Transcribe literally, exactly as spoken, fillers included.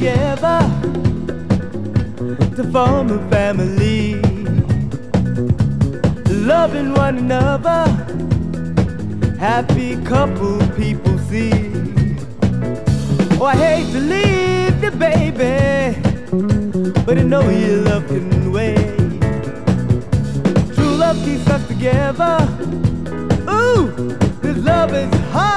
together to form a family, loving one another, happy couple people see. Oh, I hate to leave you, baby, but I know your love can wait. True love keeps us together. Ooh, this love is hard.